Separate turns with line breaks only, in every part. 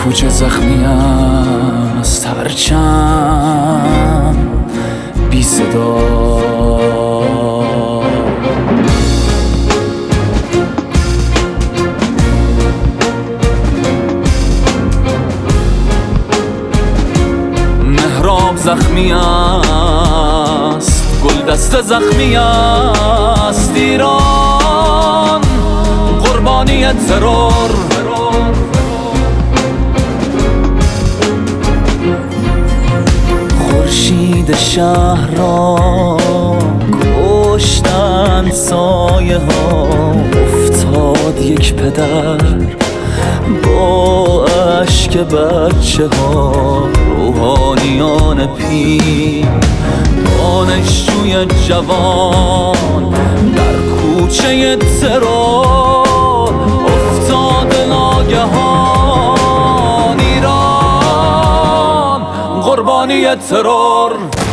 کوچه زخمی است هرچند بی صدا. مهراب زخمی است، گلدسته زخمی است ایران، قربانی ترور. خورشید شهر را کشتند سایه ها، افتاد یک پدر با اشک بچه ها، روحانیان پیر، دانشجوی جوان در کوچه ترور افتاد ناگهان ایران، قربانی ترور.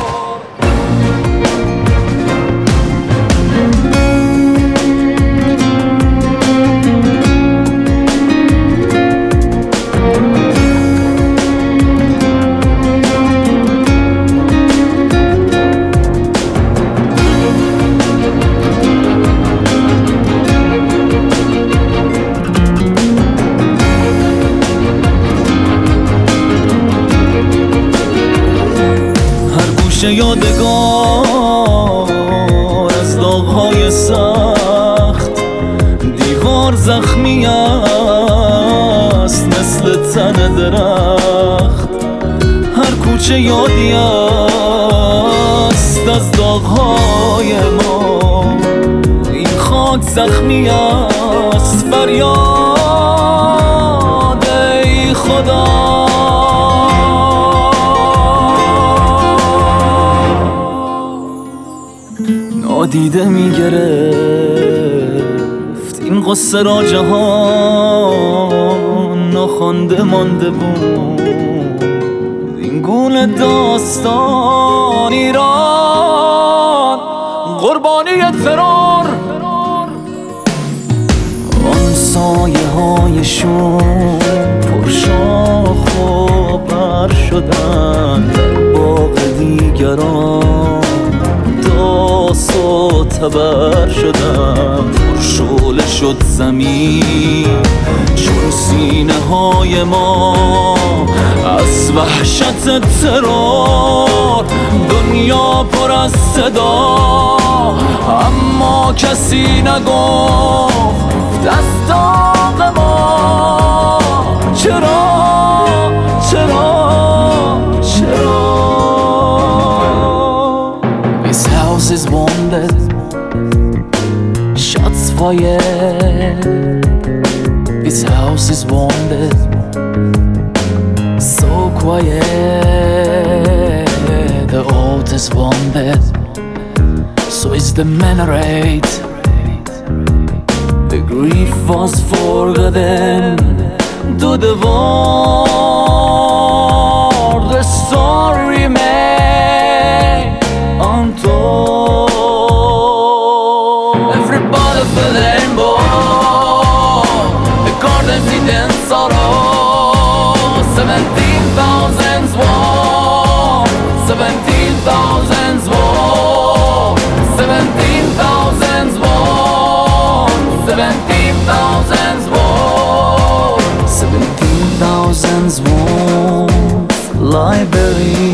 یادگار از داغ‌های سخت، دیوار زخمی است مثل تن درخت. هر کوچه یادی است از داغ‌های ما، این خاک زخمی است فریاد ای خدا. نادیده میگرفت این قصه را جهان، ناخوانده مانده بود این گونه داستان ایران، قربانی ترور. آن سایه هایشون پرشاخ و بر شدن در باغ دیگران، داس و تبر شدم، پرشعله شد زمین چون سینه های ما از وحشت ترور. دنیا پر از صدا اما کسی نگفت از داغ ما. چرا چرا چرا This house is wounded, shots fired. This house is wounded, so quiet. The oath is wounded, so is the minaret. The grief was forgotten to the war. The story remains untold. Everybody feel the rainbow, the gardens in sorrow. 17,000 war, 17,000 war, 17,000 war, 17,000 war, 17,000 war lie buried